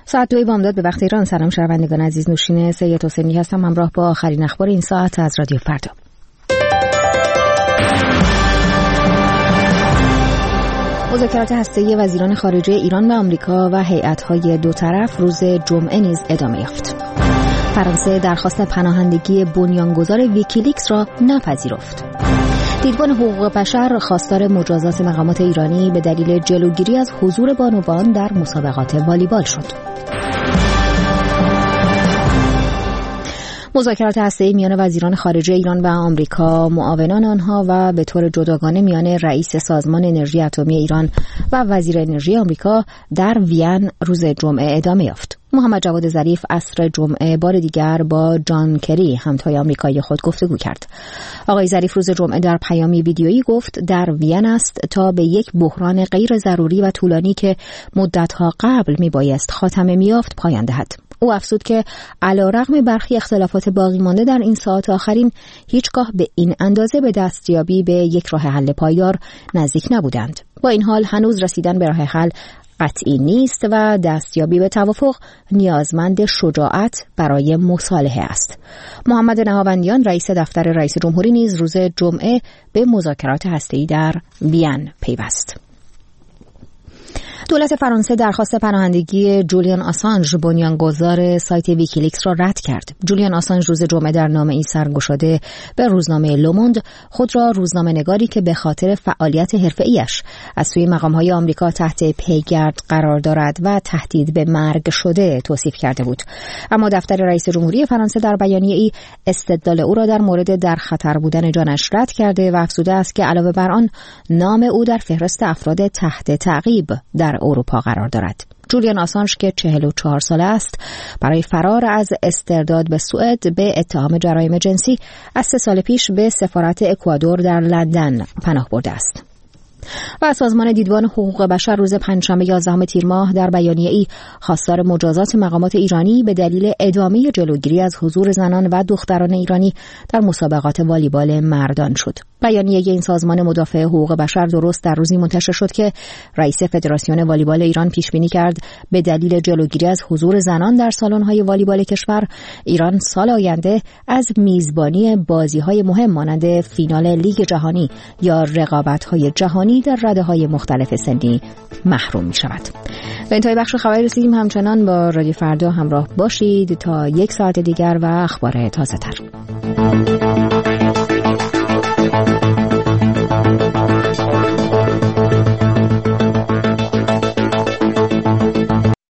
ساعت 2 بامداد به وقت ایران. سلام شنوندگان عزیز، نوشین سید حسینی هستم همراه با آخرین اخبار این ساعت از رادیو فردا. مذاکرات هسته‌ای وزیران خارجه ایران و آمریکا و هیئت‌های دو طرف روز جمعه نیز ادامه یافت. فرانسه درخواست پناهندگی بنیانگذار ویکیلیکس را نپذیرفت. دیدبان حقوق بشر خواستار مجازات مقامات ایرانی به دلیل جلوگیری از حضور بانوان در مسابقات والیبال شد. مذاکرات هسته‌ای میان وزیران خارجه ایران و آمریکا، معاونان آنها و به طور جداگانه میان رئیس سازمان انرژی اتمی ایران و وزیر انرژی آمریکا در وین روز جمعه ادامه یافت. محمد جواد ظریف عصر جمعه بار دیگر با جان کری همتای آمریکایی خود گفتگو کرد. آقای ظریف روز جمعه در پیامی ویدیویی گفت در وین است تا به یک بحران غیر ضروری و طولانی که مدت‌ها قبل میبایست خاتمه می‌یافت پایان دهد. او افزود که علیرغم برخی اختلافات باقی مانده در این ساعات آخرین هیچگاه به این اندازه به دستیابی به یک راه حل پایدار نزدیک نبودند. با این حال هنوز رسیدن به راه حل قطعی نیست و دستیابی به توافق نیازمند شجاعت برای مصالحه است. محمد نهاوندیان رئیس دفتر رئیس جمهوری نیز روز جمعه به مذاکرات هسته‌ای در وین پیوست. دولت فرانسه درخواست پناهندگی جولیان آسانژ بنیانگذار سایت ویکیلیکس را رد کرد. جولیان آسانژ روز جمعه در نامه‌ای سرگشاده به روزنامه لوموند خود را روزنامه‌نگاری که به خاطر فعالیت حرفه‌ایش از سوی مقام‌های آمریکا تحت پیگرد قرار دارد و تهدید به مرگ شده توصیف کرده بود. اما دفتر رئیس جمهوری فرانسه در بیانیه‌ای استدلال او را در مورد در خطر بودن جانش رد کرده و افزوده است که علاوه بر آن نام او در فهرست افراد تحت تعقیب در اروپا قرار دارد. جولیان آسانژ که 44 ساله است برای فرار از استرداد به سوئد به اتهام جرایم جنسی از 3 سال پیش به سفارت اکوادور در لندن پناه برده است. و سازمان دیدبان حقوق بشر روز پنجشنبه 11 تیر ماه در بیانیه‌ای خواستار مجازات مقامات ایرانی به دلیل ادامه جلوگیری از حضور زنان و دختران ایرانی در مسابقات والیبال مردان شد. بیانیه این سازمان مدافع حقوق بشر درست در روزی منتشر شد که رئیس فدراسیون والیبال ایران پیش بینی کرد به دلیل جلوگیری از حضور زنان در سالن‌های والیبال کشور، ایران سال آینده از میزبانی بازی‌های مهم مانند فینال لیگ جهانی یا رقابت‌های جهانی در رده‌های مختلف سنی محروم می‌شود. به انتهای بخش خبری رسیدیم. همچنان با رادیو فردا همراه باشید تا 1 ساعت دیگر و اخبار تازه‌تر.